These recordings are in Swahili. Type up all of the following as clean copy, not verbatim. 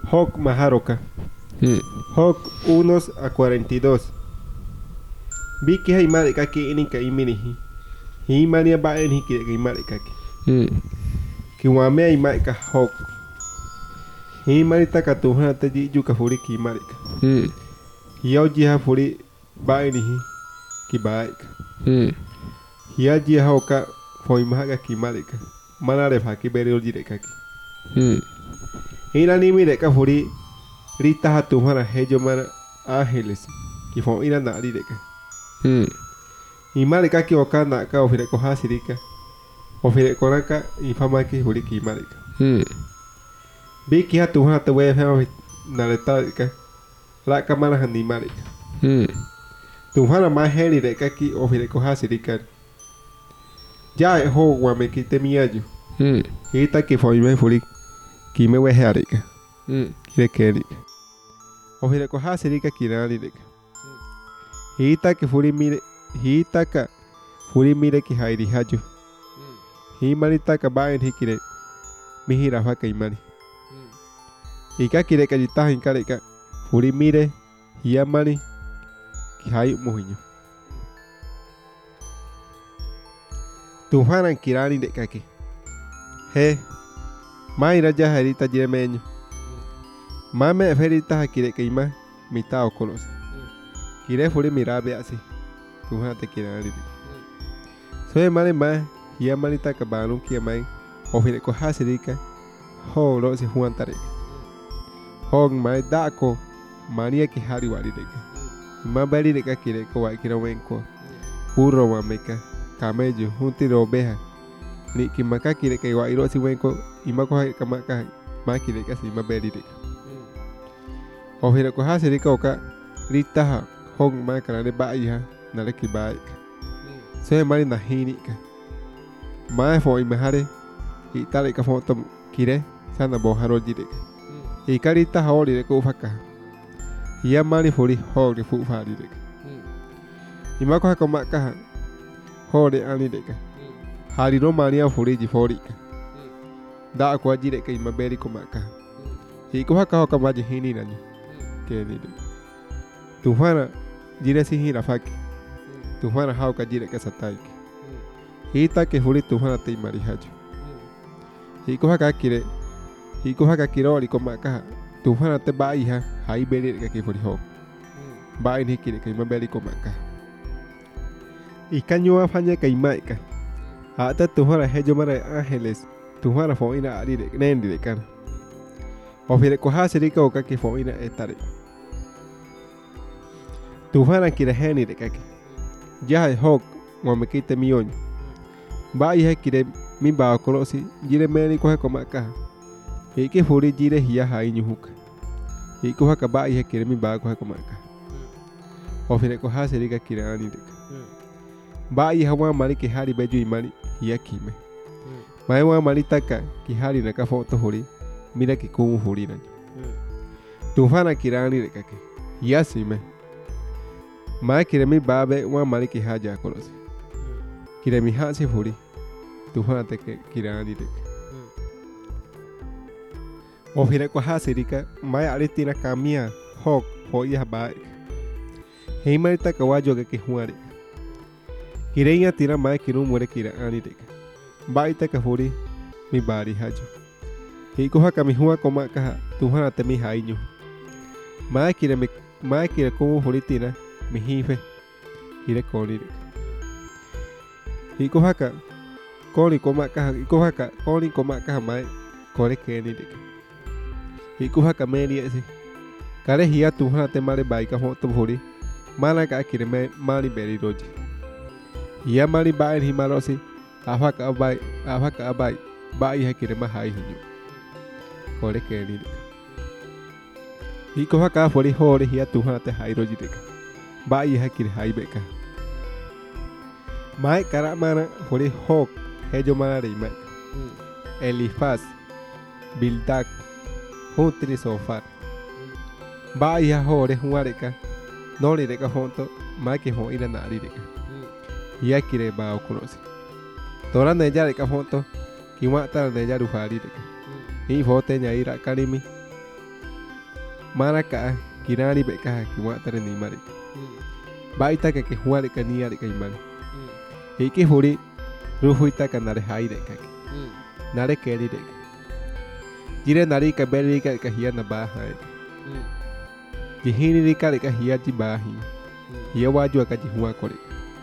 Joc Majaroca. Joc 1-42. Biki hay mare kaki ini ka imini hi mania ba en hi ki mare kaki. Ki wame ay mai ka Joc. Hi mari ta ka tuhana te ji ju ka furi ki mare ka. Hiau ji ha furi ba en hi ki ba ka. Hiya ji ha ka foi maga ki mare ka. Mana re phaki beri ji re kaki. Ina ni mire ka furi rita ha tuhana hejo mara ángeles ki fo ina na ri re ka. Y marika ki okana ka ofire ko hasirika ofire konaka y fama ki huri ki marika bi ki hatu hata we fa na leta ka la kamana hani marika tu hana ma heri de ka ki ofire ko hasirika ya ho wa me ki te miaju ita ki fo me furi ki me we harika ki ke ni ofire ko hasirika ki na ri de Hita que furi mire hita ka furi mire ki hairi haju. Hi marita ka baen hikire mihira fa kai mari. Ika kire ka jita hinkare ka furi mire hiya mari ki hai mohinyo. Tuharan kirani de kaki. He mai raja harita jiremenyo. Mame ferita hakire ka ima mita okolos. Kire furi mirabe así. Tuhan te kira ali. Soy mare ma hiya marita ka banu ki mai ofire ko hasirika ho ro si huan tare. Hong mai da ko mania ki hari wali de. Ma bari de ka kire ko wa kira wen ko. Burro wa meka camello junti ro oveja. Ni ki maka kire ka wa iro si wen ko ima ko ka maka ma kire ka si ma bari de. Ofire ko hasirika oka rita Hong ma kana de ba iha na le ki ba se mari na hini ka ma fo imahare i tale ka fo to kire sana bo haro jide i karita hori de ko faka ia mari fori hori fu fari de i ma ko ma ka hori ani de ka hari ro maria fori ji fori ka da ko jide ka i ma beri ko ma ka i ko haka ka ma ji hini na ni ke ni de tu fana jire si hira faki tuhana hau ka jire ka satai hita ke huri tuhana te mari haju hiko haka kirori ko maka tuhana te bai ha hai beri ka ke furi ho bai ni kire ka beri ko maka ikanyo afanya ka imaika ata tuhana hejo mara ángeles tuhana fo ina ari de nendi de kan ofire ko hasirika o ka ke fo ina etare Tuhana kira heni de kake. Jaha hok wa me kite mionyo. Ba ihe kire mi ba kolosi jire meni ko ko maka. Hike furi jire hiya hai nyuhuka. Hiko haka ba ihe kire mi ba ko maka. Ofire ko hasiri ka kira ani de. Ba ihe wa mari ke hari beju imani hiya kime. Mai wa mari taka ki hari na ka foto hori. Mira ki kumu hori na. Tuhana kira ani de kake. Hiya sime. Ma kiremi babe wa mari ki haja kolosi. Kiremi ha se furi. Tuhana te ke kirani de. Ofire ko hasirika mai aritina kamia hok hoya ba. Hei mari ta kawajo ke huari. Kireya tira mai kiru muere kira ani de. Ba ita ka furi mi bari hajo. Hei ko haka mi hua ko ma ka tuhana te mi hainyo. Ma kire ko furi tina mi hife hire koni hiko haka koni koma ka hiko haka koni koma ka mai kore keni de hiko haka meri ese kare hiya tuhana te mare bai ka foto hori mana ka kire me mari beri roji hiya mari bai hi marosi afaka abai bai ha kire ma hai hinyo kore keni de hiko haka fori hori hiya tuhana te hai roji de ba iha kiri hai beka mai kara mana hori hok hejo mana rei mai Elifaz Bildak Huntri Sofar ba iha hore huare ka nori de ka fonto mai ke ho ina nari de ka ia kire ba okunosi tora ne ja de ka fonto kiwa ta ne ja rufari de ka i fote nya ira karimi Maraka kirani beka kiwatare ni mari. Baita ke huare kania de kaimani. Hiki huri ruhuita kanare haire kaki. Nare keri de. Jire nari ka beri ka hia na bahai. Jihini rika de ka hia ji bahi. Hia waju ka ji hua kore.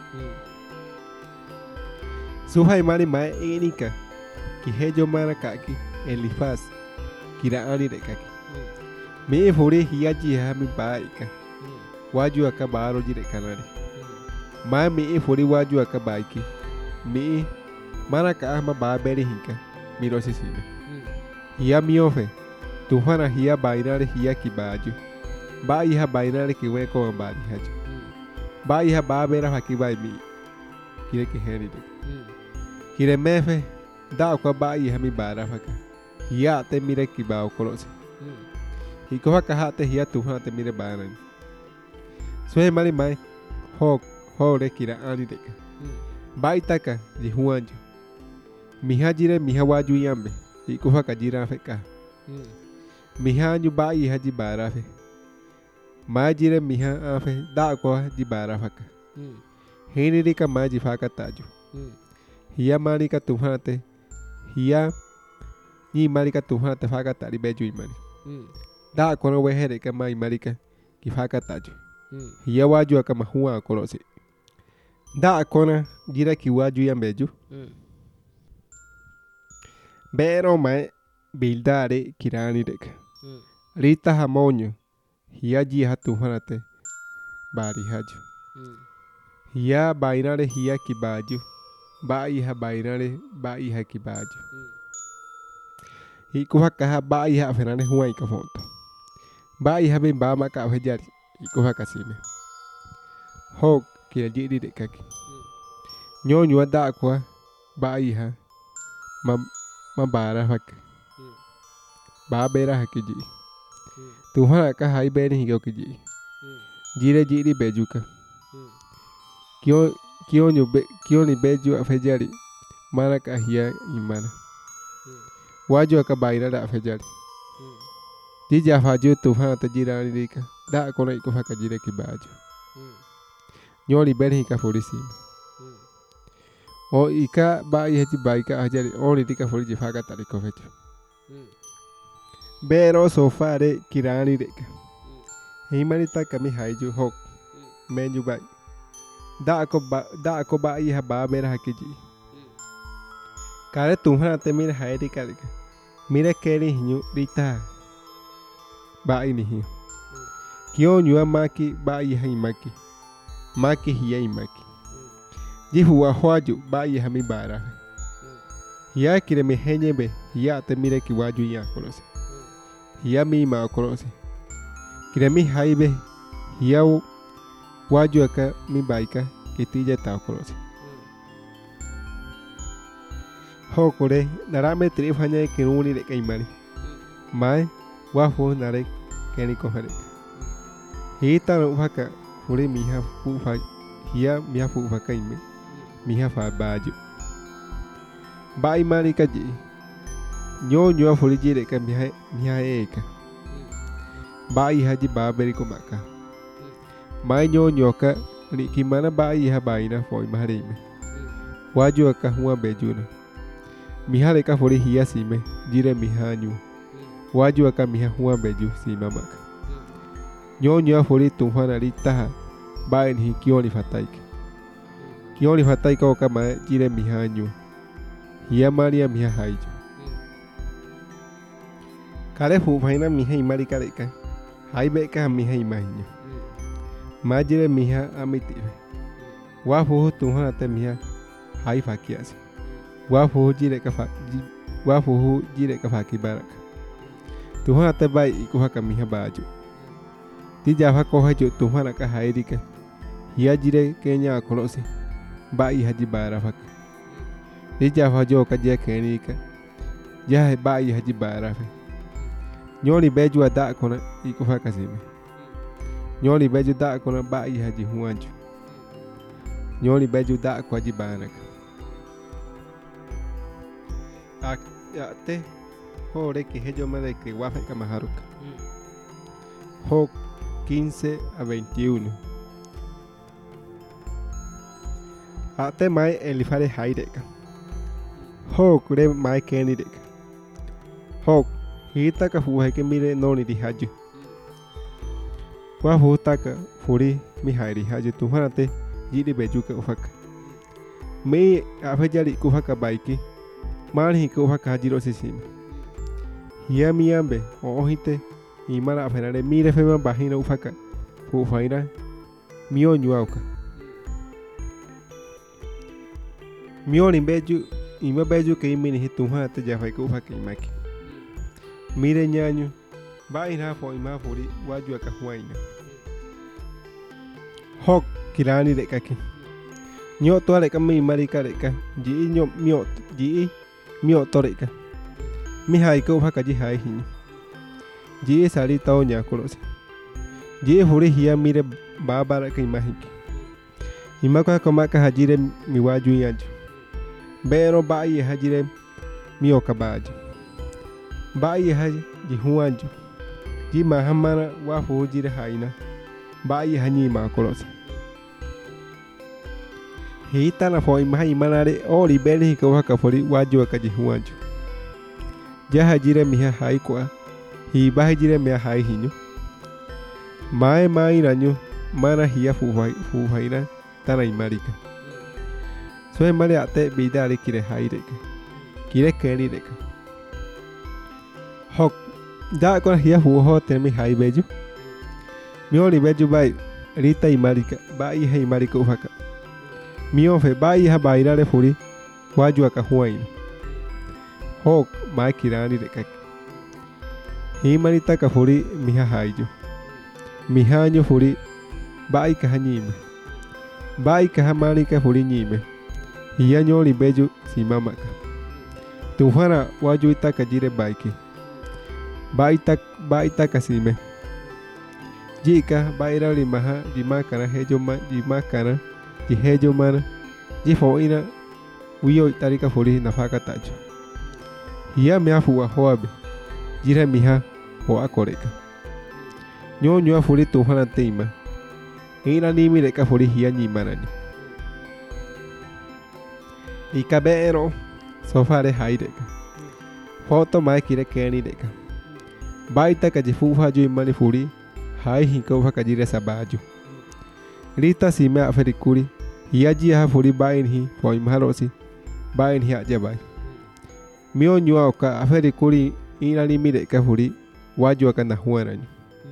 Suhai mari mai enika. Ki hejo maraka ki elifas. Kira ani de kaki. Me huri hia ji ha mi baika. Waju aka baro jire kanari. Ma me huri waju aka baiki. Me maraka ama ba beri hinka. Miro sisime. Hia miofe. Tuhana hia bainare hia ki baju. Ba iha bainare ki weko ambari haju. Ba iha ba bera haki bai mi. Kire ki heri de. Kire mefe. Da kwa ba iha mi bara faka. Hia te mire ki ba okolose. Hikoha kahate hia tuhana te mire bainani. Suhe mari mai. Ho re kira ani deka. Ba itaka ji huanjo. Miha jire miha waju yambe. Hikoha ka jira feka. Miha anju ba iha ji bara fe. Ma jire miha afe da kwa ji bara faka. Hini rika ma ji faka taju. Hia mari ka tuhana te. Hia ni mari ka tuhana te faka tari beju imari. Da kono wehere ka mai marika ki faka taju. Hia waju aka mahua kolose. Da kona jira ki waju yambeju. Bero mai bildare kirani deka. Rita hamonyo. Hia ji hatuhanate bari haju. Hia bainare hia ki baju. Ba iha bainare ba iha ki baju. Hikuha kaha ba iha aferane huai ka fonto. Ba iha bin ba maka afejari. Hikuha kasime. Hok kira jiri deka ki. Nyonyo ada kwa ba iha mabara hak. Ba bera hakiji. Tuhana ka hai beri higo kiji. Jire jiri bejuka. Kyo ni beju afejari. Mana ka hia imana. Waju aka baira da afejari. Jija faju tuhana ta jirani rika. Da kona ikuha ka jire ki baju. Nyoni beri hika furisi. O ika ba iha ji baika ajari. Oni rika furiji faka tariko fetu. Bero sofare kirani deka. Himarita kami haiju hok. Menju bai. Da ako ba iha ba bera hakiji. Kare tuhana te mira hairi karika. Mira keri hinyu rita. Ba ini hiyo. Kyo nyua maki ba iha imaki. Maki hiya imaki. Jihuwa huaju ba iha mi bara. Hiya kire me henyebe. Hiya te mira ki waju ya kolose. Hiya mi ma kolose. Kire mi haibe. Hiya waju aka mi baika. Kitija ta kolose. Hokore narame trifanya kiruni de kaimani. Mai wafu nare keni kohare. Hita no haka fure miha fufa. Hiya miha fufa kaime. Miha fa baju. Ba imani kaji. Nyonyo fure jire ka miha eka. Ba iha ji ba beri ko maka. Mai nyonyo ka ni kimana ba iha baina foi marime. Waju aka hua bejuna. Miha reka furi hia sime. Jire miha nyu. Waju aka miha hua beju sima maka. Nyonyo furi tuhana ritaha. Ba inhi kioni fataike. Kioni fataike oka ma jire miha nyu. Hia maria miha haiju. Kare fu faina miha imari kareka. Hai beka miha imahinyo. Majire miha amitive. Wafu tuhana te miha hai fakiasi. Wafu jire ka faki baraka. Tuhana te bai ikuha ka miha baju. Tija fako haju tuhana ka hairika. Hia jire kenya kolose. Bai haji bara faka. Tija fajo ka jia kenika. Jahe bai haji bara fe. Nyoni beju ada kona ikuha kasime. Nyoni beju da kona bai haji huanju. Nyoni beju da kwa ji baraka. Ya te hore ki hejo mare ki wafe ka maharuka. Job 15 a 21. Ate mai elifare haideka. Job re mai keni deka. Job hita ka fu ke mire no ni di haju. Wa fu ta ka furi mi hairi haju tuhanate jidi beju ka ufaka. Me afajari kufaka baiki. Mari ka ufaka hajiro sisima. Hia miambe ohite imara aferare mire fema bahina ufaka fu faina mio nyuauka. Mio ni beju ima beju ke imini hituhanate jafai ka ufaka imaki. Mire nyanyu ba ina fo ima furi waju ka huaina. Hok kirani de kaki. Nyo to le kami mari ka reka. Ji nyo mio to reka. Mi hai ko phaka ji hai hin. Ji sari tao nya kolosi. Ji furi hia mire ba bara ka ima hin. Ima ka koma ka hajire mi waju yanju. Bero ba ye hajire mio ka baju. Ba ye haji ji huanju. Ji mahamana wa fu jire haina. Ba ye hanyi ma kolosi. Hita na fo ima imanare ori beni ka waka fori waju ka ji huanju. Jaha jire miha hai kwa. Hi ba jire miha hai hinyu. Mai ranyu mana hia fu haina tana imarika. So mare ate bidari kire hai reka. Kire keni reka. Hok da ko hia fu ho temi hai beju. Mio ni beju bai rita imarika ba i hai imarika ufaka. Mio fe ba i ha bairare furi waju ka huaina. Hok mai kirani reka. Hi marita ka furi miha haiju. Miha nyo furi ba i ka hanyime. Ba i ka hamani ka furi nyime. Hia nyo li beju simamaka. Tuhana waju ita ka jire baiki. Ba ita ka sime. Jika baira limaha jimakana hejoma jimakana ji hejomana ji foina wiyo itarika furi nafaka tajo. Hia miafu wa hoabe jira miha ho akoreka. Nyo furi tuhana teima. Ina nimi reka furi hia nyimanani. Ikabero sofare haideka. Foto mai kire keni deka. Baita ka jifu haju imani furi hai hinka ufa kajire sabaju. Rita sime aferikuri hiaji ha furi bain hi fo imharosi bain hi ajabai. Mio nyua oka aferikuri inani mire ka furi waju ka na huanani.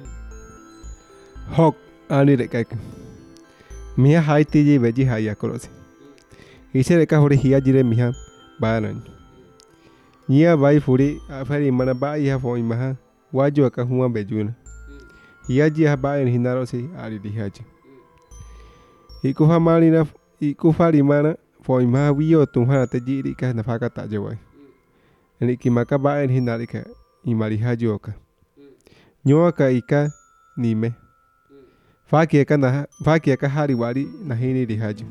Hok ani reka. Mia hai tiji veji hai akorosi. Ise reka furi hiajire miha banan. Nia bai furi aferi mana bai ha fo imaha waju ka huwa bejuna. Hiaji ha bain hinarosi ari dihaji. Ikufa malina ikufa limana fo imaha wiyo tumhana tejiri ka nafaka tajawai. Ni kimaka bain hinarika imari haji oka. Nyoa ka ika nime. Faki ka hari wari na hini dihaji.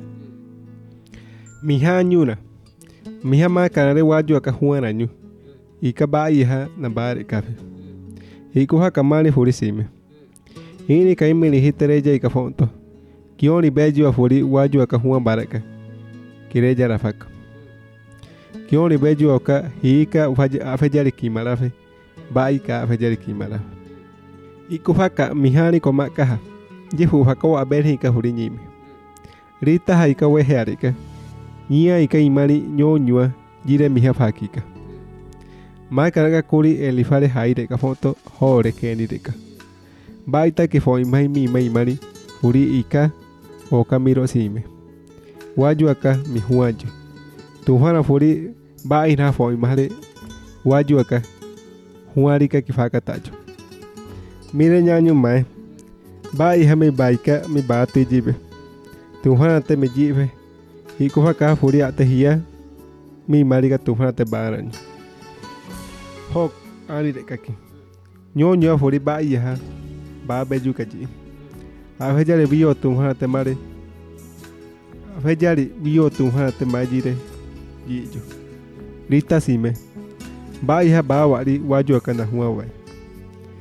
Miha nyuna. Miha ma kanare waju ka huwa nyu. Ika bai ha na bari kafe. Ikuha kamani furi sime. Hini ka imili hitereja ika fonto. Kioni beju wa furi waju ka huwa baraka. Kireja rafaka. Kioni beju oka hika afejari kimarafe. Bai ka afejari kimarafe. Ikuha ka mihani komakaha. Jifu hako abeni ka furi nyime. Rita haika wehe arika. Nia ika imari nyonyua jire miha fakika. Mai karaga kuri elifare haire ka foto hore keni deka. Baita ke fo imai mi imari furi ika o kamiro sime. Waju aka mi huaju. Tuhana furi bai na fo imare waju aka huarika kifaka tajo. Mire nyanyu mai. Bai hame baika mi bate jibe. Tuhana te me jibe. Ikufa ka furi ate hia mi mariga tuhana te baran. Hok ani de kaki. Nyo furi ba iha ba beju kaji. Afejari biyo tuhana te mare. Afejari biyo tuhana te majire jijo. Rita sime. Ba iha ba wari waju kana huawai.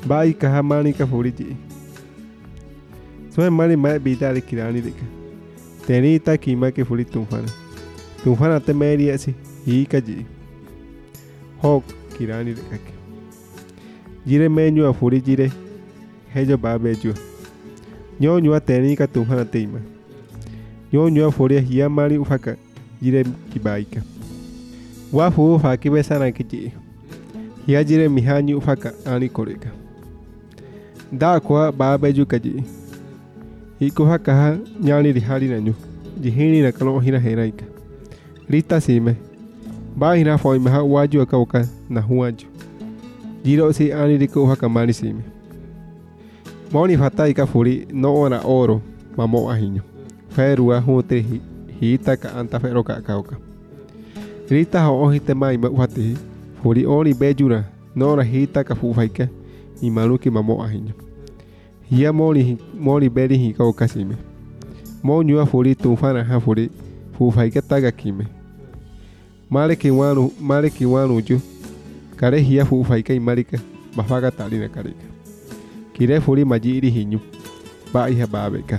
Bai kaha mani ka furi ji. Soe mani mai bita de kirani deka. Teni ta kima ke furi tumfana. Tumfana te meri asi hi ka ji. Hok kirani deka ke. Jire menyu a furi jire. Hejo ba beju. Nyo nyua teni ka tumfana teima. Nyo nyua furi hiya mani ufaka jire kibaika. Wa fu faki besana ke ji. Hiya jire mihanyu ufaka ani koreka. Da kwa ba beju ka ji. Hiko haka nyani rihari nanyu. Jihini na kalo hina heraika. Rita sime. Ba hina foi maha waju akauka na huaju. Jiro si ani riko haka mani sime. Moni fatai ka furi no ona oro mamo ahinyo. Ferua hutre hita ka anta fero ka kauka. Rita ho ohite mai ma ufati furi oni bejura no na hita ka fufaika i maluki mamo ahinyo. Hiya moni beri hika okasime. Mo nyua furi tumfana ha furi fufaika taga kime. Male kiwanu ju. Kare hiya fufaika imarika mafaga talina karika. Kire furi majiri hinyu. Ba iha babeka.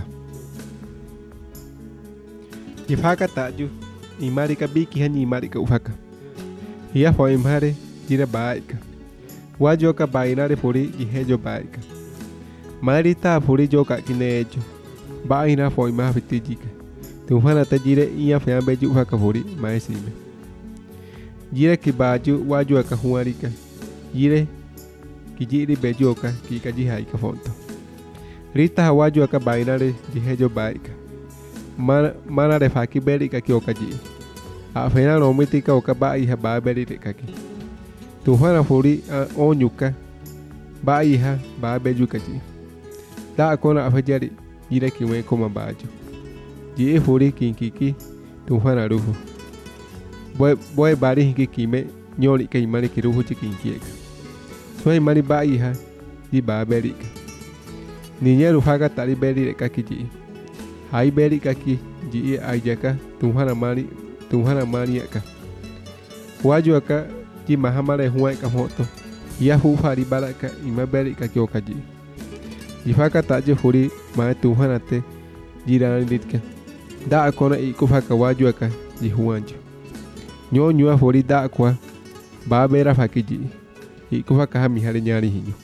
Ifaka taju. Imarika biki hani imarika ufaka. Hiya fo imhare jira baika. Wajoka bainare furi jihejo baika. Marita furi joka kinejo. Baina foi ma fitijika. Tumfana ta jire iya fya beju ufaka furi maesime. Jire ki baju waju aka huarika. Jire ki jiri beju oka ki kaji haika fonto. Rita waju aka bainare jihejo baika. Mana de faki berika ki oka ji. Afena no mitika oka baiha ba berika ki. Tumfana furi onyuka. Baiha ba beju kaji. Da kona afajari jira kiwe koma baju. Jie furi kinkiki tumfana ruhu. Boy bari hinki kime nyoli ka imani ki ruhu chikinkieka. Soy mani ba iha di ba berika. Niña ruhaga tari berika ki ji. Hai berika ki ji ajaka tumfana mani aka. Waju aka ji mahamare huai ka moto. Ya fufari baraka ima berika ki okaji. Jifaka taje furi ma tumfana te jirani ditka. Da akona ikufaka waju aka jihuanju. Nyo nyua furi da akwa ba bera fakiji. Ikufaka ha mihare nyari hinyu.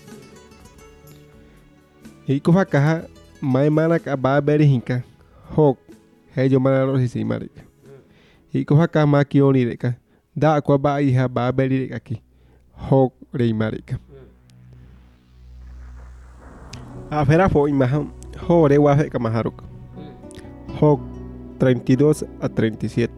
Ikufaka ha mai mana ka ba beri hinka. Hok hejo mana lo hisi marika. Ikufaka ma kioni reka. Da akwa ba iha ba beri reka ki. Hok rei marika. Afera fo imahan hore wafe kamaharuka. Hok 32 a 37.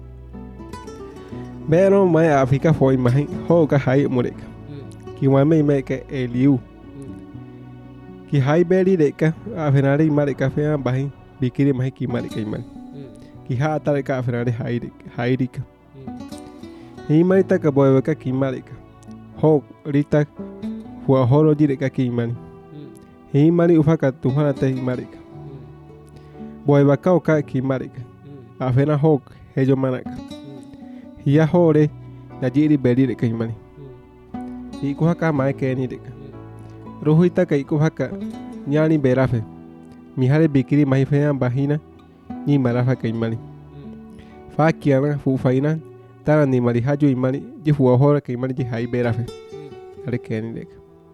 Pero mai Afrika fo imahan hoka hai mureka. Ki wame imeke eliu. Ki hai beri reka afenare imareka fea bahin bikiri mahi ki mareka imani. Ki ha atareka afenare hai rika. Imarita ka boyeka ki mareka. Hok rita fua horo direka ki imani. Imani ufaka tumfana te imarika. Boy bakao ka ki marika. Afena hok hejo manaka. Hiya hore na jiri beri reka imani. Ikuhaka mae keni reka. Ruhuita ka ikuhaka nyani berafe. Mihare bikiri mahifeya bahina ni marafa ka imani. Fakiana fufaina tara ni marihaju imani jifuwa hore ka imani jihai berafe. Are keni reka.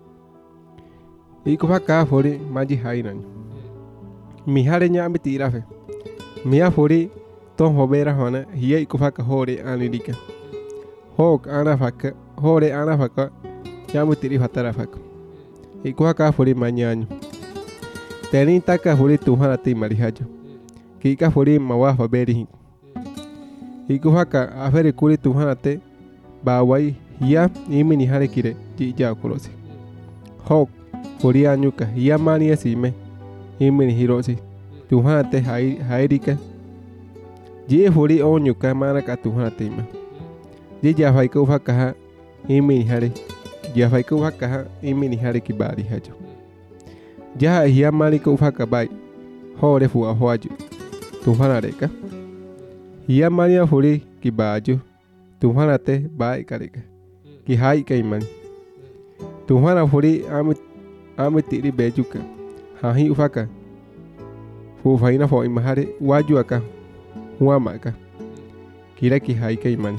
Ikufaka fori maji hainan. Mihare nyambi tirafe. Mia fori ton hobera hona hiya ikufaka hore anirika. Hok anafaka hore anafaka nyambi tiri fatarafaka. Ikufaka fori manyanyu. Teni taka fori tumhana ti marihajo. Kika fori mawafa beri. Ikufaka afere kuri tumhana te bawai hiya imi nihare kire jija kulosi. Hok furi anyuka hiya mani asime imini hirosi tumhana te hairika jie furi onyuka mana ka tumhana te ima je jafai ko fakaha imini hare jafai ko fakaha imini hare kibari hajo jaha hiya mani ko faka bai hore fu ahwaju tumhana reka hiya mani furi kibaju tumhana te bai kareka ki hai ka imani tumhana furi ame tiri bejuka hahi ufaka fu faina fo imahare waju aka huama aka kira ki haika imani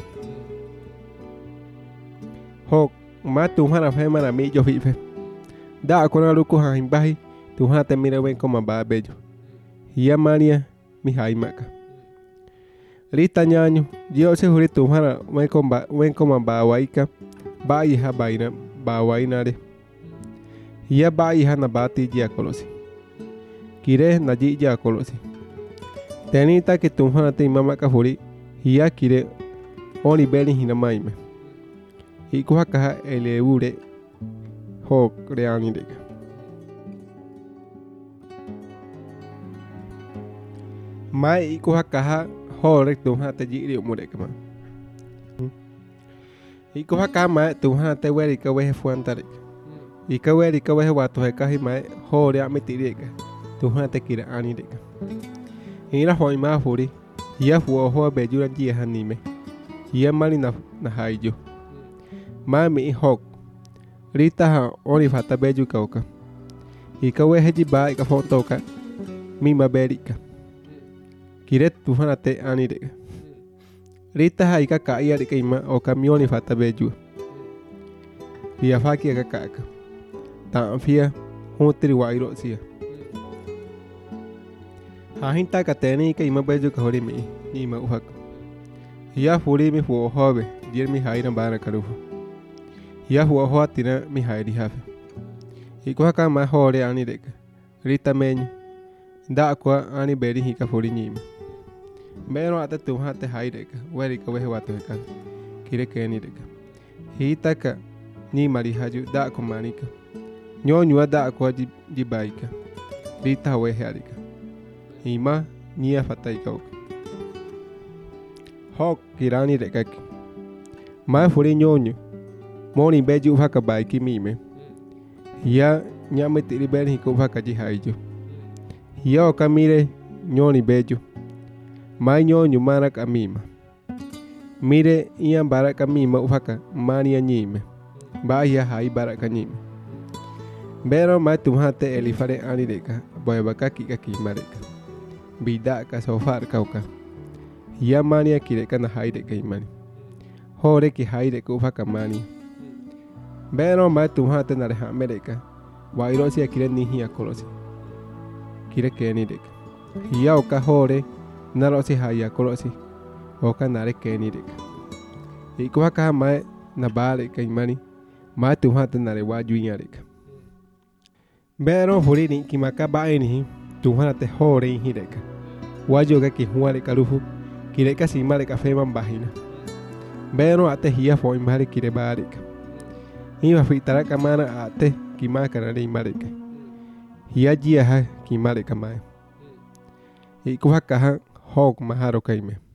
hok ma Tuhan fe mana mi jo fi fe da kona luku ha imbahi Tuhan te mira wen koma ba bejo hiya mania mi haimaka Rita nyanyo dio se huri Tuhan wen koma ba waika ba iha baina ba wainare hiya ba iha na bati dia kolosi kire na ji dia kolosi tenita ke Tuhan te mama ka huri hiya kire oni beli hina maime iku haka eleure hok reani deka mai iku haka hore Tuhan te jiri umureka ma iku haka ma Tuhan te weri ka wehe fuantare ika weri ka wehe watu heka hi mai hore ametireka Tuhan te kira ani deka ira hoi ma huri hiya fuo ho bejura ji hanime hiya mali na haijo mami hok Rita ha oni fata beju kauka ika wehe ji ba ika fotoka mima berika kire Tuhan te ani deka Rita ha ika kaya deka ima o kamioni fata beju hiya faki aka kaka ta fia hotri wairo sia ha hinta ka teni ika ima beju ka hori mi ni ma uhak hiya furi mi fu hobe dir mi haina bara karufu hiya huwa hoa tina mi hairi hafe iko haka ma hore ani deka Rita menyu da kwa ani beri hika furi nyima mero ata Tuhan te hai deka weri ka wehe watu heka kire keni deka hita ka ni mari haju da ko manika nyonyua da kwa jibaika Rita wehe arika ima nia fatai kauka hok kirani deka ma furi nyonyo moni beju haka baiki mime hiya nyame tiri beri hiko haka ji haijo hiya okamire nyoni beju mai nyonyu marak amima mire ian barak amima uhaka mania nyime ba hiya hai barak nyime bero mai Tuhan te elifare ani deka boy bakaki kaki mareka bida ka sofar kauka hiya mania kireka na hai deka imani hore ki hai deka uhaka mania bero mai Tuhan te nare hamereka wairo sia kire ni hiya kolosi kire keni deka hiya oka hore naro si haya kolosi oka nare keni deka iku haka mai na bare ka imani mai Tuhan te nare waju deka bero huri ni kimaka bae ni Tuhan te hore hi deka waju ga ki huare karufu kire ka simare ka feman bahina bero ate hiya fo imare kire bareka hiwa fitara kamana ate kima kanare imareka hiya jia ha kimare kamae iku haka hok maharo kaime